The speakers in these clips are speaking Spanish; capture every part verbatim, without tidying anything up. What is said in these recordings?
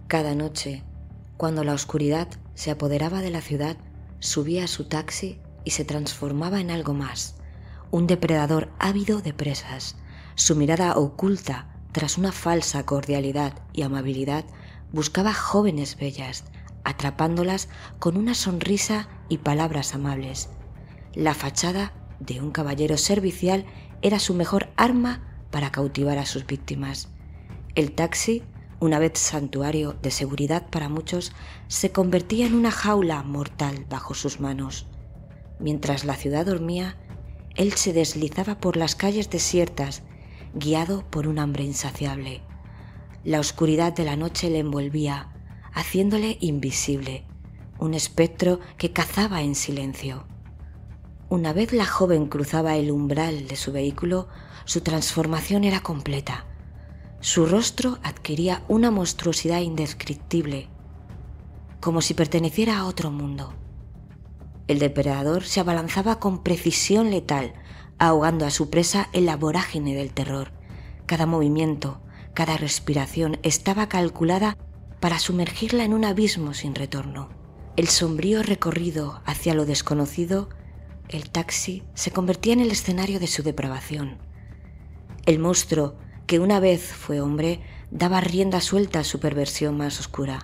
Cada noche, cuando la oscuridad se apoderaba de la ciudad, subía a su taxi y se transformaba en algo más, un depredador ávido de presas. Su mirada oculta, tras una falsa cordialidad y amabilidad, buscaba jóvenes bellas, atrapándolas con una sonrisa y palabras amables. La fachada de un caballero servicial era su mejor arma para cautivar a sus víctimas. El taxi, una vez santuario de seguridad para muchos, se convertía en una jaula mortal bajo sus manos. Mientras la ciudad dormía, él se deslizaba por las calles desiertas, guiado por un hambre insaciable. La oscuridad de la noche le envolvía, haciéndole invisible, un espectro que cazaba en silencio. Una vez la joven cruzaba el umbral de su vehículo, su transformación era completa. Su rostro adquiría una monstruosidad indescriptible, como si perteneciera a otro mundo. El depredador se abalanzaba con precisión letal, ahogando a su presa en la vorágine del terror. Cada movimiento, cada respiración estaba calculada para sumergirla en un abismo sin retorno. El sombrío recorrido hacia lo desconocido, el taxi se convertía en el escenario de su depravación. El monstruo, que una vez fue hombre, daba rienda suelta a su perversión más oscura.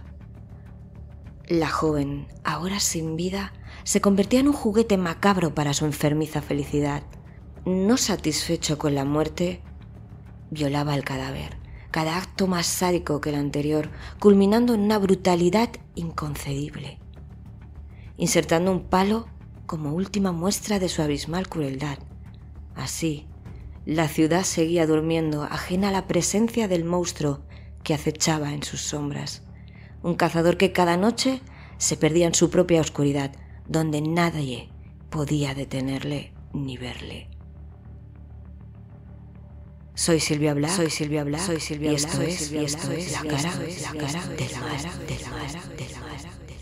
La joven, ahora sin vida, se convertía en un juguete macabro para su enfermiza felicidad. No satisfecho con la muerte, violaba el cadáver, cada acto más sádico que el anterior, culminando en una brutalidad inconcebible, insertando un palo como última muestra de su abismal crueldad. Así, la ciudad seguía durmiendo, ajena a la presencia del monstruo que acechaba en sus sombras, un cazador que cada noche se perdía en su propia oscuridad, donde nadie podía detenerle ni verle. Soy Silvia Black, soy Silvia Black, soy Silvia Black, y esto es, y esto es la cara, la cara del mar, del mar, del mar.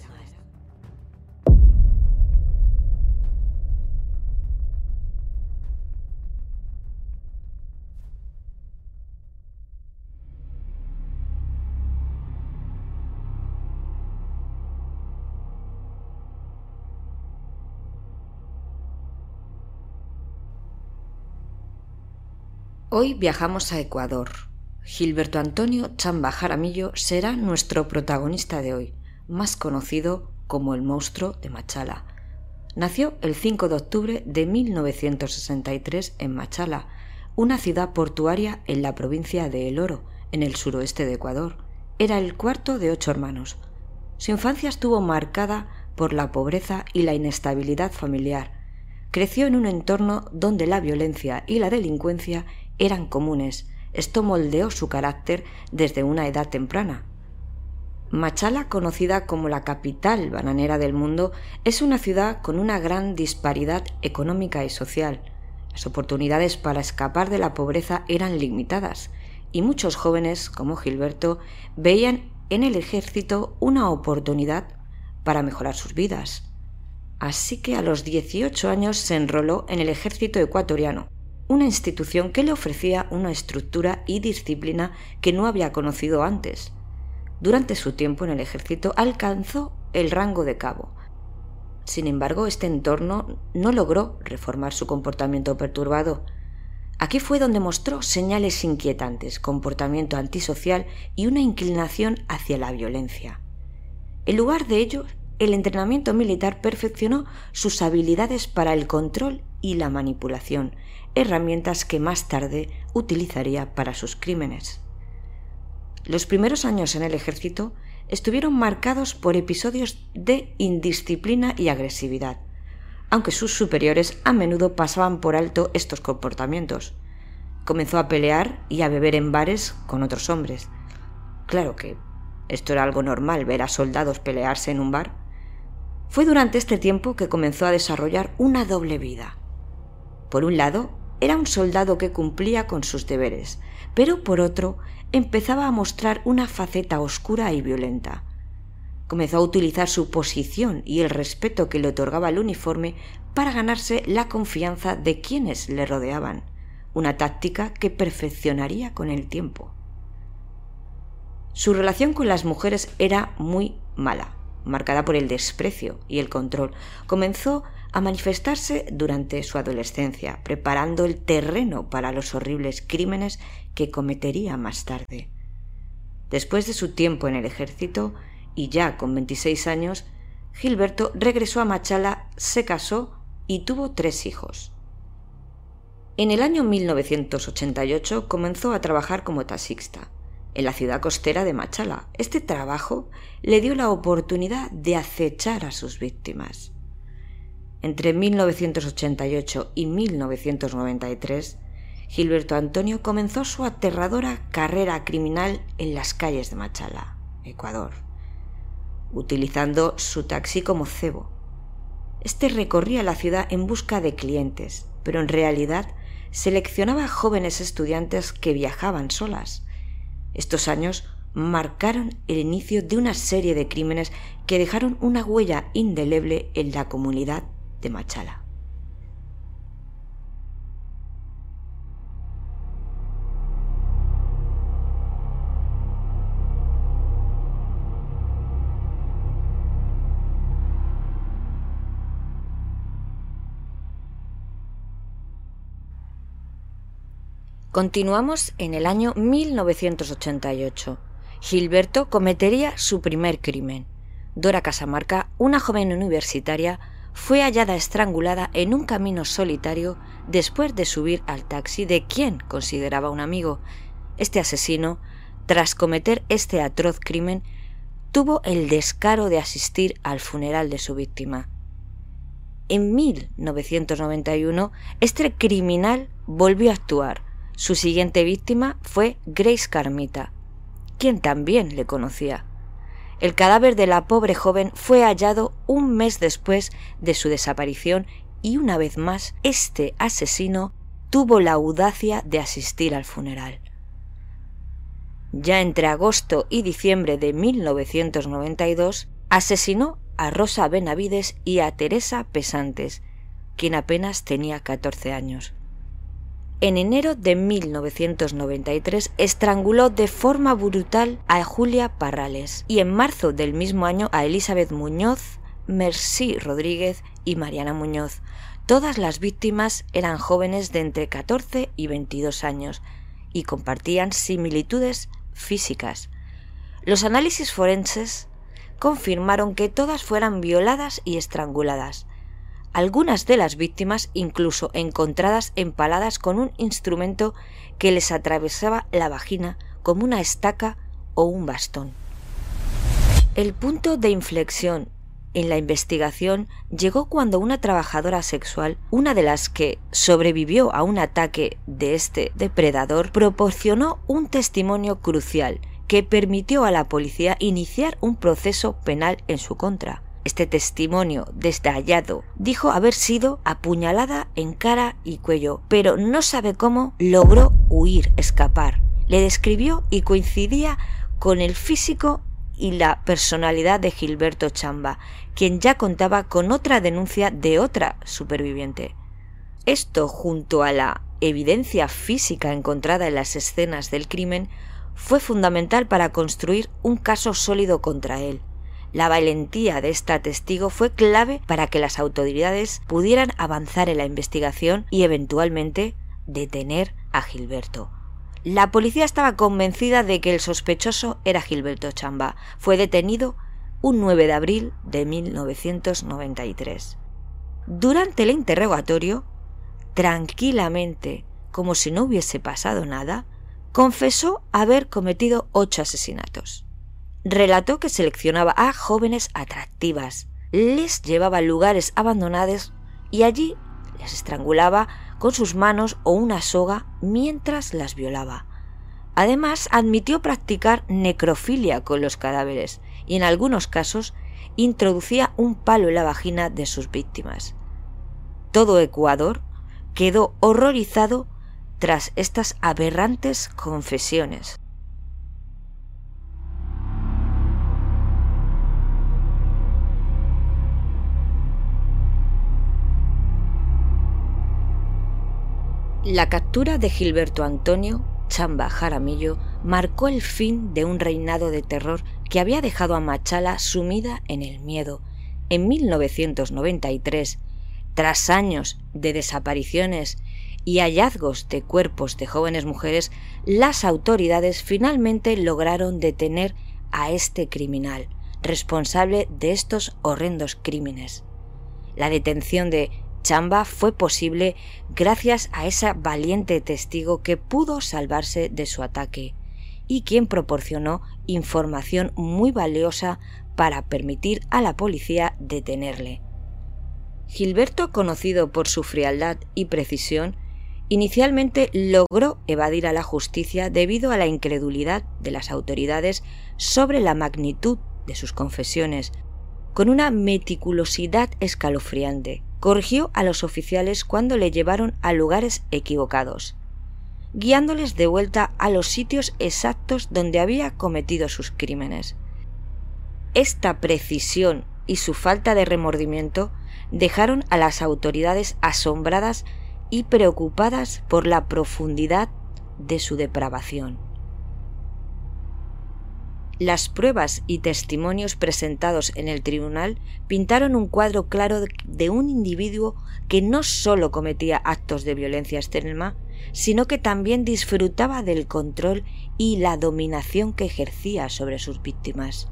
Hoy viajamos a Ecuador. Gilberto Antonio Chamba Jaramillo será nuestro protagonista de hoy, más conocido como el monstruo de Machala. Nació el cinco de octubre de mil novecientos sesenta y tres en Machala, una ciudad portuaria en la provincia de El Oro, en el suroeste de Ecuador. Era el cuarto de ocho hermanos. Su infancia estuvo marcada por la pobreza y la inestabilidad familiar. Creció en un entorno donde la violencia y la delincuencia eran comunes. Esto moldeó su carácter desde una edad temprana. Machala, conocida como la capital bananera del mundo, es una ciudad con una gran disparidad económica y social. Las oportunidades para escapar de la pobreza eran limitadas y muchos jóvenes, como Gilberto, veían en el ejército una oportunidad para mejorar sus vidas. Así que a los dieciocho años se enroló en el ejército ecuatoriano, una institución que le ofrecía una estructura y disciplina que no había conocido antes. Durante su tiempo en el ejército alcanzó el rango de cabo. Sin embargo, este entorno no logró reformar su comportamiento perturbado. Aquí fue donde mostró señales inquietantes, comportamiento antisocial y una inclinación hacia la violencia. En lugar de ello, el entrenamiento militar perfeccionó sus habilidades para el control y la manipulación, herramientas que más tarde utilizaría para sus crímenes. Los primeros años en el ejército estuvieron marcados por episodios de indisciplina y agresividad, aunque sus superiores a menudo pasaban por alto estos comportamientos. Comenzó a pelear y a beber en bares con otros hombres. Claro que esto era algo normal, ver a soldados pelearse en un bar. Fue durante este tiempo que comenzó a desarrollar una doble vida. Por un lado, era un soldado que cumplía con sus deberes, pero por otro, empezaba a mostrar una faceta oscura y violenta. Comenzó a utilizar su posición y el respeto que le otorgaba el uniforme para ganarse la confianza de quienes le rodeaban, una táctica que perfeccionaría con el tiempo. Su relación con las mujeres era muy mala, marcada por el desprecio y el control. Comenzó a manifestarse durante su adolescencia, preparando el terreno para los horribles crímenes que cometería más tarde. Después de su tiempo en el ejército, y ya con veintiséis años, Gilberto regresó a Machala, se casó y tuvo tres hijos. En el año mil novecientos ochenta y ocho comenzó a trabajar como taxista en la ciudad costera de Machala. Este trabajo le dio la oportunidad de acechar a sus víctimas. Entre mil novecientos ochenta y ocho y mil novecientos noventa y tres, Gilberto Antonio comenzó su aterradora carrera criminal en las calles de Machala, Ecuador, utilizando su taxi como cebo. Este recorría la ciudad en busca de clientes, pero en realidad seleccionaba jóvenes estudiantes que viajaban solas. Estos años marcaron el inicio de una serie de crímenes que dejaron una huella indeleble en la comunidad de Machala. Continuamos en el año mil novecientos ochenta y ocho. Gilberto cometería su primer crimen. Dora Casamarca, una joven universitaria, fue hallada estrangulada en un camino solitario después de subir al taxi de quien consideraba un amigo. Este asesino, tras cometer este atroz crimen, tuvo el descaro de asistir al funeral de su víctima. En mil novecientos noventa y uno, este criminal volvió a actuar. Su siguiente víctima fue Grace Carmita, quien también le conocía. El cadáver de la pobre joven fue hallado un mes después de su desaparición y una vez más este asesino tuvo la audacia de asistir al funeral. Ya entre agosto y diciembre de mil novecientos noventa y dos asesinó a Rosa Benavides y a Teresa Pesantes, quien apenas tenía catorce años. En enero de mil novecientos noventa y tres estranguló de forma brutal a Julia Parrales y en marzo del mismo año a Elizabeth Muñoz, Mercy Rodríguez y Mariana Muñoz. Todas las víctimas eran jóvenes de entre catorce y veintidós años y compartían similitudes físicas. Los análisis forenses confirmaron que todas fueran violadas y estranguladas. Algunas de las víctimas incluso encontradas empaladas con un instrumento que les atravesaba la vagina como una estaca o un bastón. El punto de inflexión en la investigación llegó cuando una trabajadora sexual, una de las que sobrevivió a un ataque de este depredador, proporcionó un testimonio crucial que permitió a la policía iniciar un proceso penal en su contra. Este testimonio detallado dijo haber sido apuñalada en cara y cuello, pero no sabe cómo logró huir, escapar. Le describió y coincidía con el físico y la personalidad de Gilberto Chamba, quien ya contaba con otra denuncia de otra superviviente. Esto, junto a la evidencia física encontrada en las escenas del crimen, fue fundamental para construir un caso sólido contra él. La valentía de esta testigo fue clave para que las autoridades pudieran avanzar en la investigación y eventualmente detener a Gilberto. La policía estaba convencida de que el sospechoso era Gilberto Chamba. Fue detenido un nueve de abril de mil novecientos noventa y tres. Durante el interrogatorio, tranquilamente, como si no hubiese pasado nada, confesó haber cometido ocho asesinatos. Relató que seleccionaba a jóvenes atractivas, les llevaba a lugares abandonados y allí les estrangulaba con sus manos o una soga mientras las violaba. Además, admitió practicar necrofilia con los cadáveres y en algunos casos introducía un palo en la vagina de sus víctimas. Todo Ecuador quedó horrorizado tras estas aberrantes confesiones. La captura de Gilberto Antonio Chamba Jaramillo marcó el fin de un reinado de terror que había dejado a Machala sumida en el miedo. En mil novecientos noventa y tres, tras años de desapariciones y hallazgos de cuerpos de jóvenes mujeres, las autoridades finalmente lograron detener a este criminal, responsable de estos horrendos crímenes. La detención de Chamba fue posible gracias a esa valiente testigo que pudo salvarse de su ataque y quien proporcionó información muy valiosa para permitir a la policía detenerle. Gilberto, conocido por su frialdad y precisión, inicialmente logró evadir a la justicia debido a la incredulidad de las autoridades sobre la magnitud de sus confesiones. Con una meticulosidad escalofriante, corrigió a los oficiales cuando le llevaron a lugares equivocados, guiándoles de vuelta a los sitios exactos donde había cometido sus crímenes. Esta precisión y su falta de remordimiento dejaron a las autoridades asombradas y preocupadas por la profundidad de su depravación. Las pruebas y testimonios presentados en el tribunal pintaron un cuadro claro de un individuo que no solo cometía actos de violencia extrema, sino que también disfrutaba del control y la dominación que ejercía sobre sus víctimas.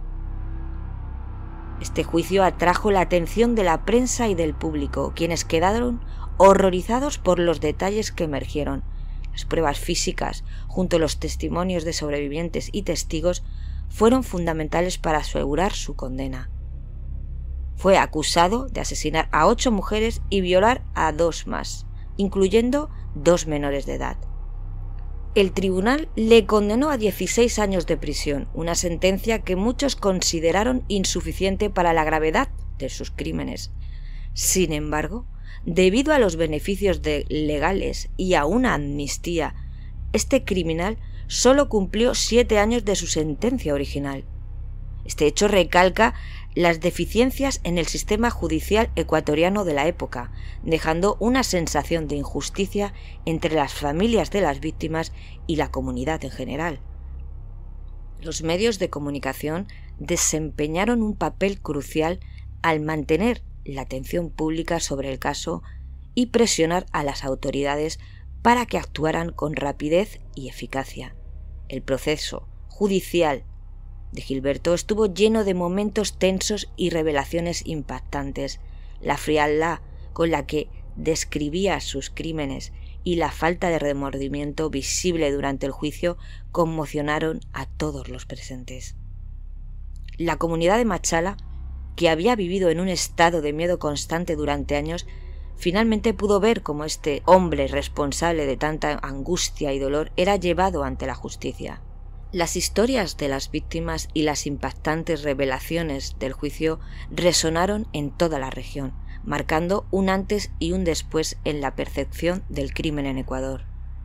Este juicio atrajo la atención de la prensa y del público, quienes quedaron horrorizados por los detalles que emergieron. Las pruebas físicas, junto a los testimonios de sobrevivientes y testigos, fueron fundamentales para asegurar su condena. Fue acusado de asesinar a ocho mujeres y violar a dos más, incluyendo dos menores de edad. El tribunal le condenó a dieciséis años de prisión, una sentencia que muchos consideraron insuficiente para la gravedad de sus crímenes. Sin embargo, debido a los beneficios de legales y a una amnistía, este criminal solo cumplió siete años de su sentencia original. Este hecho recalca las deficiencias en el sistema judicial ecuatoriano de la época, dejando una sensación de injusticia entre las familias de las víctimas y la comunidad en general. Los medios de comunicación desempeñaron un papel crucial al mantener la atención pública sobre el caso y presionar a las autoridades para que actuaran con rapidez y eficacia. El proceso judicial de Gilberto estuvo lleno de momentos tensos y revelaciones impactantes. La frialdad con la que describía sus crímenes y la falta de remordimiento visible durante el juicio conmocionaron a todos los presentes. La comunidad de Machala, que había vivido en un estado de miedo constante durante años, finalmente pudo ver cómo este hombre responsable de tanta angustia y dolor era llevado ante la justicia. Las historias de las víctimas y las impactantes revelaciones del juicio resonaron en toda la región, marcando un antes y un después en la percepción del crimen en Ecuador.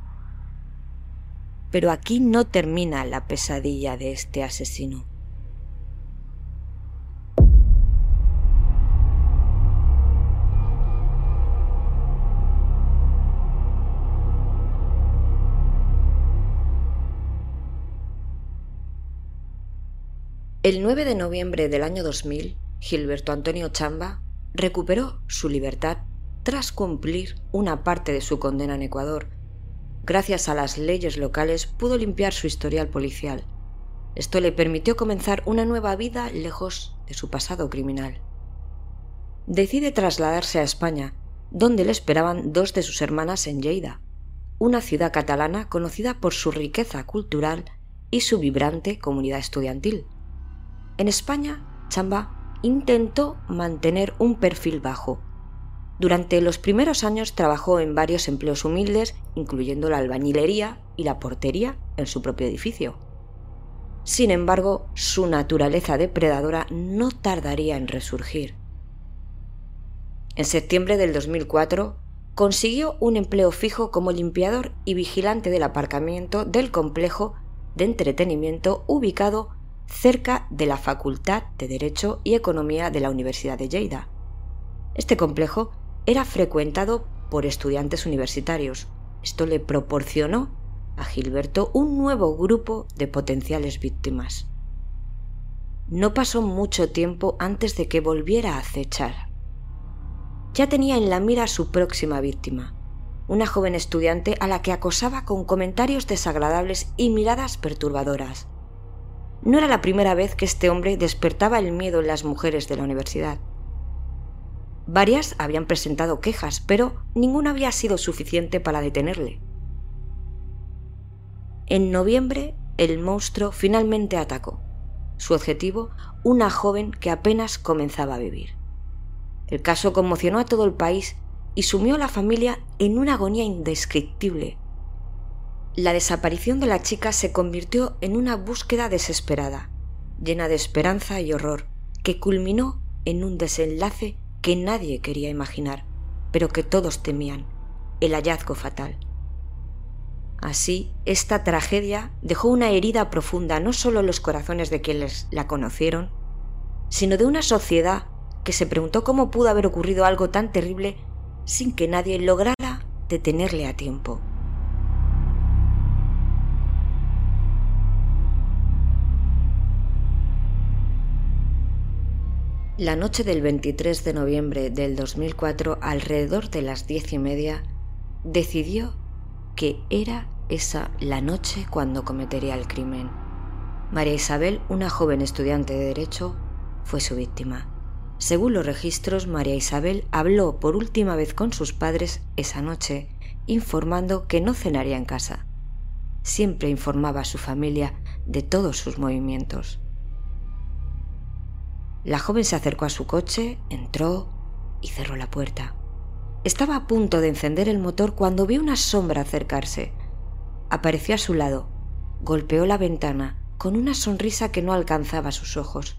Pero aquí no termina la pesadilla de este asesino. El nueve de noviembre del año dos mil, Gilberto Antonio Chamba recuperó su libertad tras cumplir una parte de su condena en Ecuador. Gracias a las leyes locales pudo limpiar su historial policial. Esto le permitió comenzar una nueva vida lejos de su pasado criminal. Decide trasladarse a España, donde le esperaban dos de sus hermanas en Lleida, una ciudad catalana conocida por su riqueza cultural y su vibrante comunidad estudiantil. En España, Chamba intentó mantener un perfil bajo. Durante los primeros años trabajó en varios empleos humildes, incluyendo la albañilería y la portería en su propio edificio. Sin embargo, su naturaleza depredadora no tardaría en resurgir. En septiembre del dos mil cuatro, consiguió un empleo fijo como limpiador y vigilante del aparcamiento del complejo de entretenimiento ubicado cerca de la Facultad de Derecho y Economía de la Universidad de Lleida. Este complejo era frecuentado por estudiantes universitarios. Esto le proporcionó a Gilberto un nuevo grupo de potenciales víctimas. No pasó mucho tiempo antes de que volviera a acechar. Ya tenía en la mira a su próxima víctima, una joven estudiante a la que acosaba con comentarios desagradables y miradas perturbadoras. No era la primera vez que este hombre despertaba el miedo en las mujeres de la universidad. Varias habían presentado quejas, pero ninguna había sido suficiente para detenerle. En noviembre, el monstruo finalmente atacó. Su objetivo, una joven que apenas comenzaba a vivir. El caso conmocionó a todo el país y sumió a la familia en una agonía indescriptible. La desaparición de la chica se convirtió en una búsqueda desesperada, llena de esperanza y horror, que culminó en un desenlace que nadie quería imaginar, pero que todos temían: el hallazgo fatal. Así, esta tragedia dejó una herida profunda no solo en los corazones de quienes la conocieron, sino de una sociedad que se preguntó cómo pudo haber ocurrido algo tan terrible sin que nadie lograra detenerle a tiempo. La noche del veintitrés de noviembre del dos mil cuatro, alrededor de las diez y media, decidió que era esa la noche cuando cometería el crimen. María Isabel, una joven estudiante de Derecho, fue su víctima. Según los registros, María Isabel habló por última vez con sus padres esa noche, informando que no cenaría en casa. Siempre informaba a su familia de todos sus movimientos. La joven se acercó a su coche, entró y cerró la puerta. Estaba a punto de encender el motor cuando vio una sombra acercarse. Apareció a su lado, golpeó la ventana con una sonrisa que no alcanzaba sus ojos.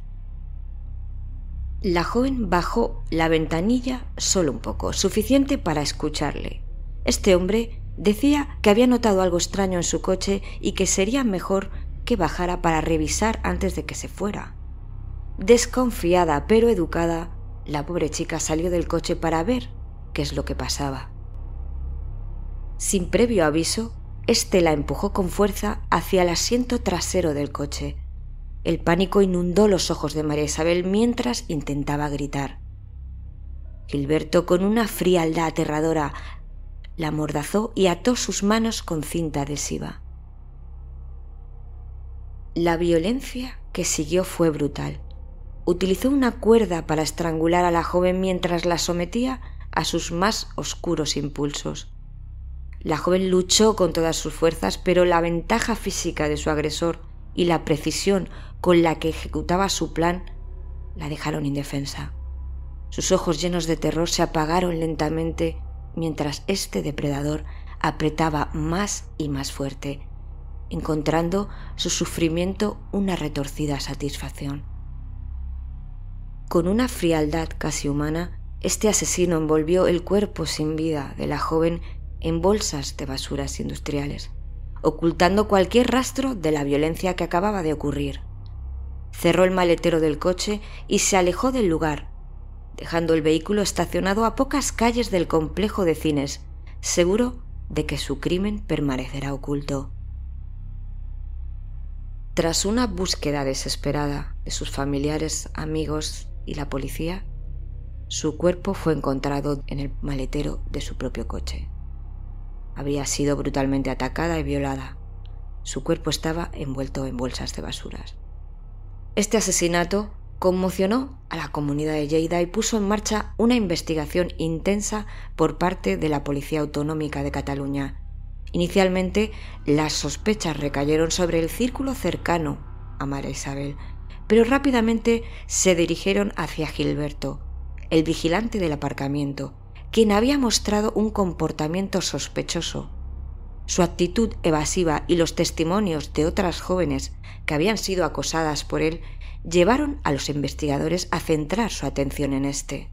La joven bajó la ventanilla solo un poco, suficiente para escucharle. Este hombre decía que había notado algo extraño en su coche y que sería mejor que bajara para revisar antes de que se fuera. Desconfiada pero educada, la pobre chica salió del coche para ver qué es lo que pasaba. Sin previo aviso, este la empujó con fuerza hacia el asiento trasero del coche. El pánico inundó los ojos de María Isabel mientras intentaba gritar. Gilberto, con una frialdad aterradora, la amordazó y ató sus manos con cinta adhesiva. La violencia que siguió fue brutal. Utilizó una cuerda para estrangular a la joven mientras la sometía a sus más oscuros impulsos. La joven luchó con todas sus fuerzas, pero la ventaja física de su agresor y la precisión con la que ejecutaba su plan la dejaron indefensa. Sus ojos llenos de terror se apagaron lentamente mientras este depredador apretaba más y más fuerte, encontrando su sufrimiento una retorcida satisfacción. Con una frialdad casi humana, este asesino envolvió el cuerpo sin vida de la joven en bolsas de basuras industriales, ocultando cualquier rastro de la violencia que acababa de ocurrir. Cerró el maletero del coche y se alejó del lugar, dejando el vehículo estacionado a pocas calles del complejo de cines, seguro de que su crimen permanecerá oculto. Tras una búsqueda desesperada de sus familiares, amigos y la policía, su cuerpo fue encontrado en el maletero de su propio coche. Había sido brutalmente atacada y violada. Su cuerpo estaba envuelto en bolsas de basuras. Este asesinato conmocionó a la comunidad de Lleida y puso en marcha una investigación intensa por parte de la Policía Autonómica de Cataluña. Inicialmente, las sospechas recayeron sobre el círculo cercano a María Isabel, pero rápidamente se dirigieron hacia Gilberto, el vigilante del aparcamiento, quien había mostrado un comportamiento sospechoso. Su actitud evasiva y los testimonios de otras jóvenes que habían sido acosadas por él llevaron a los investigadores a centrar su atención en este.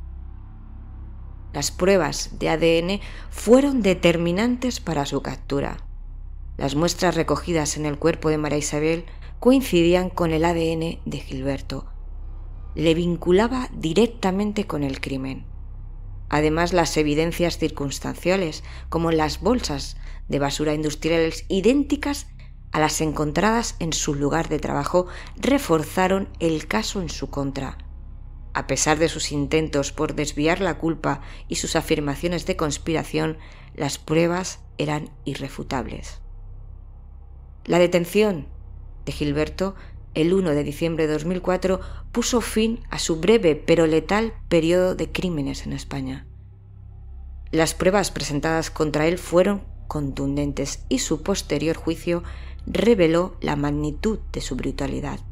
Las pruebas de A D N fueron determinantes para su captura. Las muestras recogidas en el cuerpo de María Isabel coincidían con el A D N de Gilberto. Le vinculaba directamente con el crimen. Además, las evidencias circunstanciales, como las bolsas de basura industriales idénticas a las encontradas en su lugar de trabajo, reforzaron el caso en su contra. A pesar de sus intentos por desviar la culpa y sus afirmaciones de conspiración, las pruebas eran irrefutables. La detención de Gilberto el uno de diciembre de dos mil cuatro puso fin a su breve pero letal periodo de crímenes en España. Las pruebas presentadas contra él fueron contundentes y su posterior juicio reveló la magnitud de su brutalidad.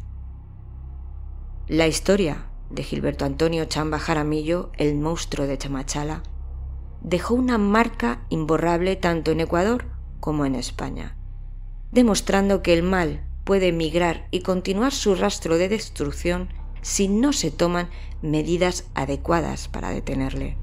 La historia de Gilberto Antonio Chamba Jaramillo, el monstruo de Machala, dejó una marca imborrable tanto en Ecuador como en España, demostrando que el mal puede migrar y continuar su rastro de destrucción si no se toman medidas adecuadas para detenerle.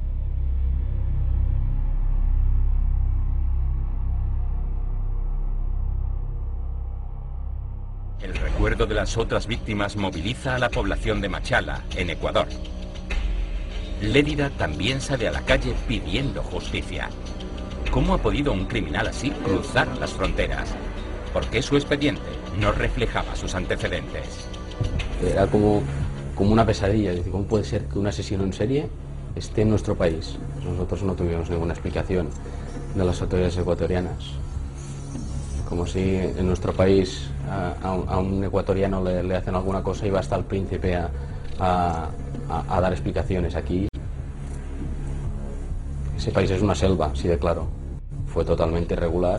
El recuerdo de las otras víctimas moviliza a la población de Machala, en Ecuador. Lérida también sale a la calle pidiendo justicia. ¿Cómo ha podido un criminal así cruzar las fronteras? ¿Por qué su expediente no reflejaba sus antecedentes? Era como, como una pesadilla. ¿Cómo puede ser que un asesino en serie esté en nuestro país? Nosotros no tuvimos ninguna explicación de las autoridades ecuatorianas. Como si en nuestro país a, a, un, a un ecuatoriano le, le hacen alguna cosa y va hasta el príncipe a, a, a, a dar explicaciones. Aquí ese país es una selva, así de claro. Fue totalmente irregular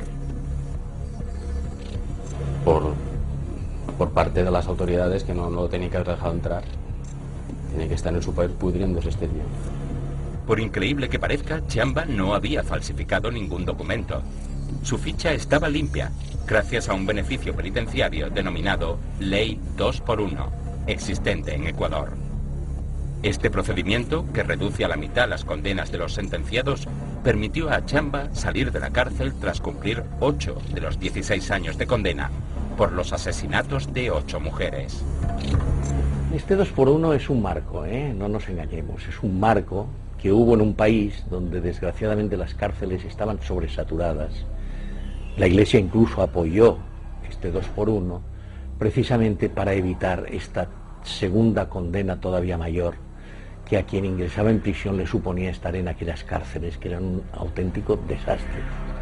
por, por parte de las autoridades, que no, no lo tenían que haber dejado entrar. Tenía que estar en su país pudriéndose este día. Por increíble que parezca, Chamba no había falsificado ningún documento. Su ficha estaba limpia, gracias a un beneficio penitenciario denominado Ley dos por uno, existente en Ecuador. Este procedimiento, que reduce a la mitad las condenas de los sentenciados, permitió a Chamba salir de la cárcel tras cumplir ocho de los dieciséis años de condena por los asesinatos de ocho mujeres. Este dos por uno es un marco, ¿eh? No nos engañemos, es un marco que hubo en un país donde desgraciadamente las cárceles estaban sobresaturadas. La Iglesia incluso apoyó este dos por uno precisamente para evitar esta segunda condena todavía mayor, que a quien ingresaba en prisión le suponía estar en aquellas cárceles que eran un auténtico desastre.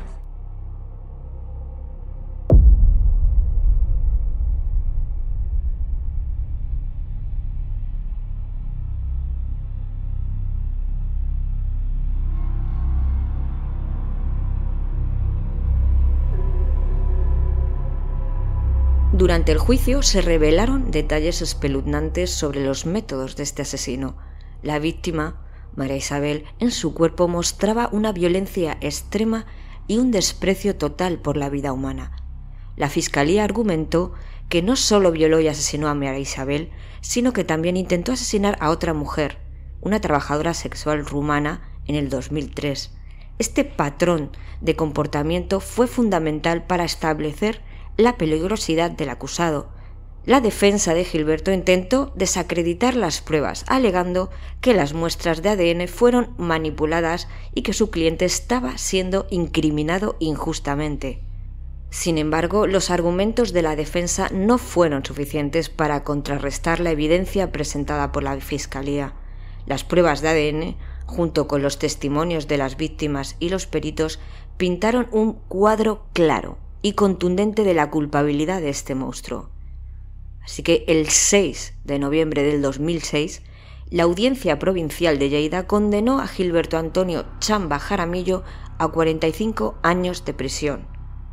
Durante el juicio se revelaron detalles espeluznantes sobre los métodos de este asesino. La víctima, María Isabel, en su cuerpo mostraba una violencia extrema y un desprecio total por la vida humana. La Fiscalía argumentó que no solo violó y asesinó a María Isabel, sino que también intentó asesinar a otra mujer, una trabajadora sexual rumana, en el dos mil tres. Este patrón de comportamiento fue fundamental para establecer la peligrosidad del acusado. La defensa de Gilberto intentó desacreditar las pruebas, alegando que las muestras de A D N fueron manipuladas y que su cliente estaba siendo incriminado injustamente. Sin embargo, los argumentos de la defensa no fueron suficientes para contrarrestar la evidencia presentada por la Fiscalía. Las pruebas de A D N, junto con los testimonios de las víctimas y los peritos, pintaron un cuadro claro y contundente de la culpabilidad de este monstruo. Así que el seis de noviembre del dos mil seis, la Audiencia Provincial de Lleida condenó a Gilberto Antonio Chamba Jaramillo a cuarenta y cinco años de prisión.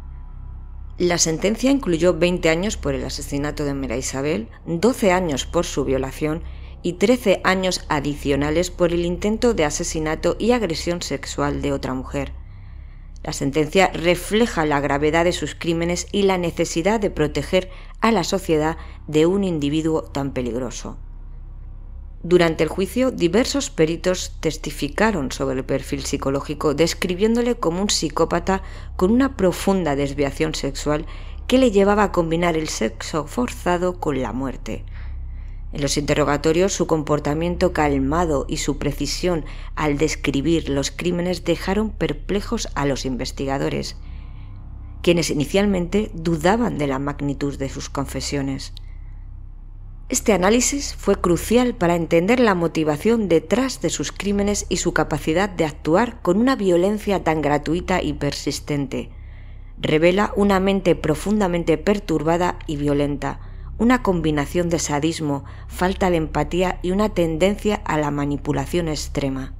La sentencia incluyó veinte años por el asesinato de María Isabel, doce años por su violación y trece años adicionales por el intento de asesinato y agresión sexual de otra mujer. La sentencia refleja la gravedad de sus crímenes y la necesidad de proteger a la sociedad de un individuo tan peligroso. Durante el juicio, diversos peritos testificaron sobre el perfil psicológico, describiéndole como un psicópata con una profunda desviación sexual que le llevaba a combinar el sexo forzado con la muerte. En los interrogatorios, su comportamiento calmado y su precisión al describir los crímenes dejaron perplejos a los investigadores, quienes inicialmente dudaban de la magnitud de sus confesiones. Este análisis fue crucial para entender la motivación detrás de sus crímenes y su capacidad de actuar con una violencia tan gratuita y persistente. Revela una mente profundamente perturbada y violenta, una combinación de sadismo, falta de empatía y una tendencia a la manipulación extrema.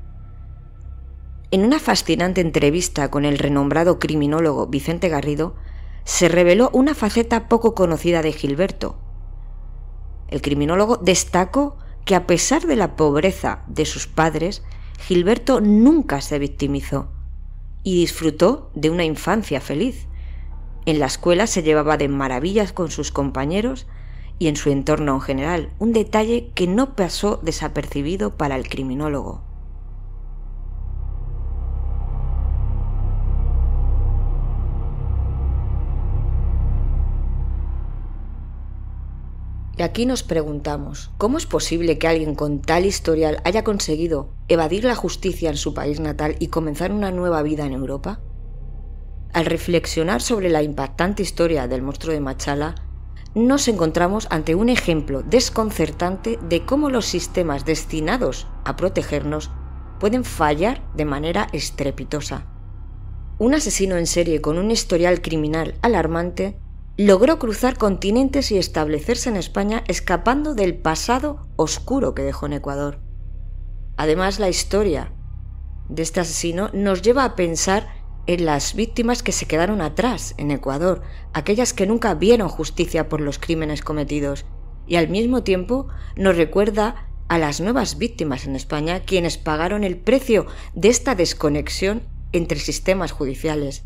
En una fascinante entrevista con el renombrado criminólogo Vicente Garrido, se reveló una faceta poco conocida de Gilberto. El criminólogo destacó que a pesar de la pobreza de sus padres, Gilberto nunca se victimizó y disfrutó de una infancia feliz. En la escuela se llevaba de maravillas con sus compañeros y en su entorno en general, un detalle que no pasó desapercibido para el criminólogo. Y aquí nos preguntamos, ¿cómo es posible que alguien con tal historial haya conseguido evadir la justicia en su país natal y comenzar una nueva vida en Europa? Al reflexionar sobre la impactante historia del monstruo de Machala, nos encontramos ante un ejemplo desconcertante de cómo los sistemas destinados a protegernos pueden fallar de manera estrepitosa. Un asesino en serie con un historial criminal alarmante logró cruzar continentes y establecerse en España escapando del pasado oscuro que dejó en Ecuador. Además, la historia de este asesino nos lleva a pensar en las víctimas que se quedaron atrás en Ecuador, aquellas que nunca vieron justicia por los crímenes cometidos, y al mismo tiempo nos recuerda a las nuevas víctimas en España, quienes pagaron el precio de esta desconexión entre sistemas judiciales.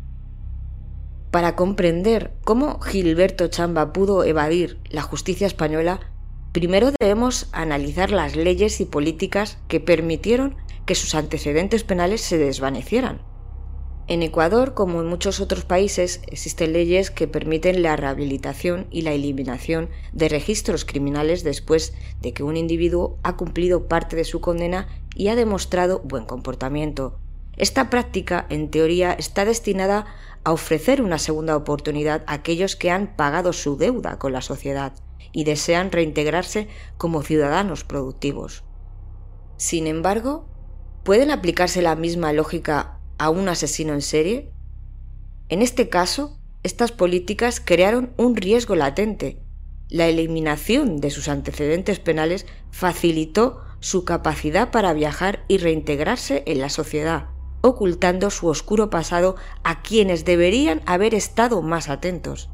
Para comprender cómo Gilberto Chamba pudo evadir la justicia española, primero debemos analizar las leyes y políticas que permitieron que sus antecedentes penales se desvanecieran. En Ecuador, como en muchos otros países, existen leyes que permiten la rehabilitación y la eliminación de registros criminales después de que un individuo ha cumplido parte de su condena y ha demostrado buen comportamiento. Esta práctica, en teoría, está destinada a ofrecer una segunda oportunidad a aquellos que han pagado su deuda con la sociedad y desean reintegrarse como ciudadanos productivos. Sin embargo, ¿pueden aplicarse la misma lógica a un asesino en serie? En este caso, estas políticas crearon un riesgo latente. La eliminación de sus antecedentes penales facilitó su capacidad para viajar y reintegrarse en la sociedad, ocultando su oscuro pasado a quienes deberían haber estado más atentos.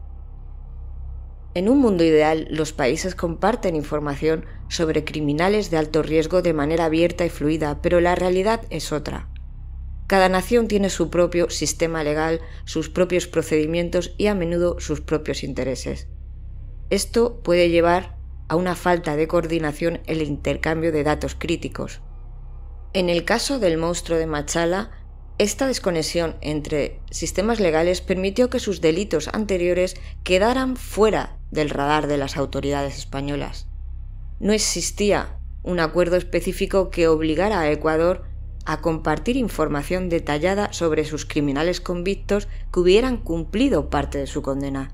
En un mundo ideal, los países comparten información sobre criminales de alto riesgo de manera abierta y fluida, pero la realidad es otra. Cada nación tiene su propio sistema legal, sus propios procedimientos y a menudo sus propios intereses. Esto puede llevar a una falta de coordinación en el intercambio de datos críticos. En el caso del monstruo de Machala, esta desconexión entre sistemas legales permitió que sus delitos anteriores quedaran fuera del radar de las autoridades españolas. No existía un acuerdo específico que obligara a Ecuador a compartir información detallada sobre sus criminales convictos que hubieran cumplido parte de su condena.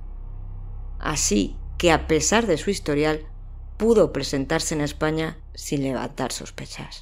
Así que, a pesar de su historial, pudo presentarse en España sin levantar sospechas.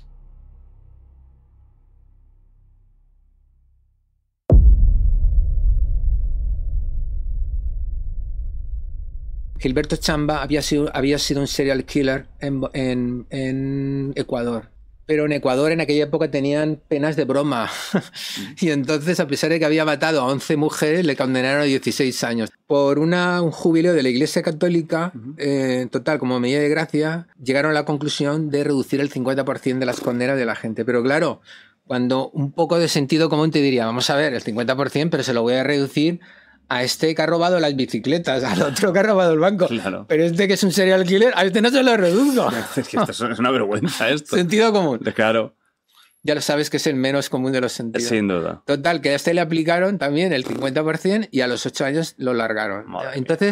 Gilberto Chamba había sido, había sido un serial killer en, en, en Ecuador. Pero en Ecuador en aquella época tenían penas de broma. Y entonces, a pesar de que había matado a once mujeres, le condenaron a dieciséis años. Por una, un jubileo de la Iglesia Católica, uh-huh. eh, total, como medida de gracia, llegaron a la conclusión de reducir el cincuenta por ciento de las condenas de la gente. Pero claro, cuando un poco de sentido común te diría, vamos a ver, el cincuenta por ciento, pero se lo voy a reducir a este que ha robado las bicicletas, al otro que ha robado el banco. Claro. Pero este que es un serial killer, a este no se lo reduzco. Es que esto es una vergüenza esto. Sentido común. Claro. Ya lo sabes que es el menos común de los sentidos. Sin duda. Total, que a este le aplicaron también el cincuenta por ciento y a los ocho años lo largaron. Madre Entonces,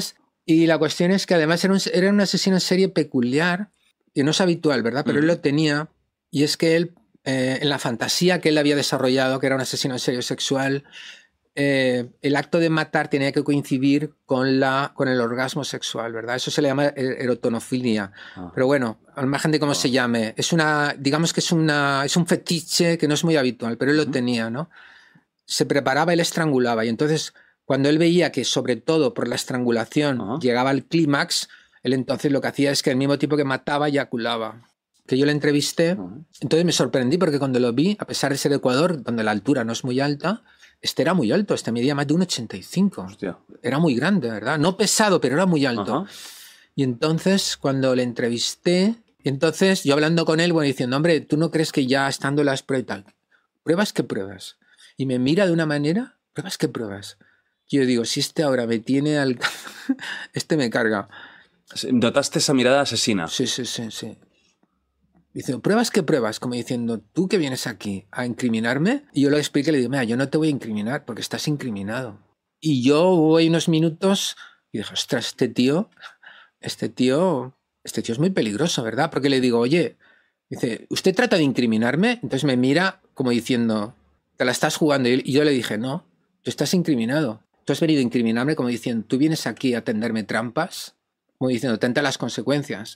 Y la cuestión es que además era un, era un asesino en serie peculiar, que no es habitual, ¿verdad? Pero mm. él lo tenía, y es que él, eh, en la fantasía que él había desarrollado, que era un asesino en serie sexual, eh, el acto de matar tenía que coincidir con, la, con el orgasmo sexual, ¿verdad? Eso se le llama erotonofilia. Ah. Pero bueno, al margen de cómo ah. se llame, es una, digamos que es, una, es un fetiche que no es muy habitual, pero él lo mm. tenía, ¿no? Se preparaba, él estrangulaba, y entonces cuando él veía que sobre todo por la estrangulación uh-huh. llegaba al clímax, él entonces lo que hacía es que al mismo tiempo que mataba, eyaculaba. Que yo le entrevisté, uh-huh. entonces me sorprendí porque cuando lo vi, a pesar de ser de Ecuador, donde la altura no es muy alta, este era muy alto, este medía más de uno ochenta y cinco. Hostia. Era muy grande, ¿verdad? No pesado, pero era muy alto. Uh-huh. Y entonces cuando le entrevisté, entonces yo hablando con él, bueno, diciendo, hombre, ¿tú no crees que ya estando las pruebas y tal? ¿Pruebas qué pruebas? Y me mira de una manera, ¿pruebas qué pruebas? Y yo digo, si este ahora me tiene al... este me carga. ¿Notaste esa mirada asesina? Sí, sí, sí, sí. Dice, ¿pruebas qué pruebas? Como diciendo, ¿tú que vienes aquí a incriminarme? Y yo lo expliqué y le digo, mira, yo no te voy a incriminar porque estás incriminado. Y yo voy unos minutos y dije, ostras, este tío, este tío, este tío es muy peligroso, ¿verdad? Porque le digo, oye, dice, ¿usted trata de incriminarme? Entonces me mira como diciendo, te la estás jugando. Y yo le dije, no, tú estás incriminado. Tú has venido a incriminarme como diciendo, tú vienes aquí a tenderme trampas, como diciendo, tenta las consecuencias.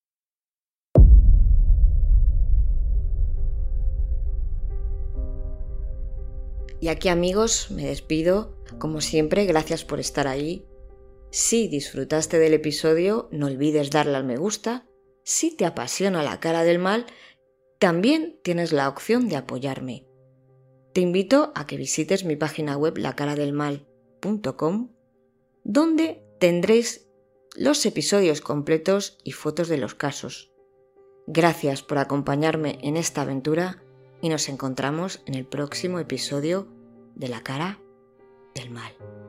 Y aquí, amigos, me despido. Como siempre, gracias por estar ahí. Si disfrutaste del episodio, no olvides darle al me gusta. Si te apasiona la cara del mal, también tienes la opción de apoyarme. Te invito a que visites mi página web la cara del mal punto com, donde tendréis los episodios completos y fotos de los casos. Gracias por acompañarme en esta aventura y nos encontramos en el próximo episodio de La cara del mal.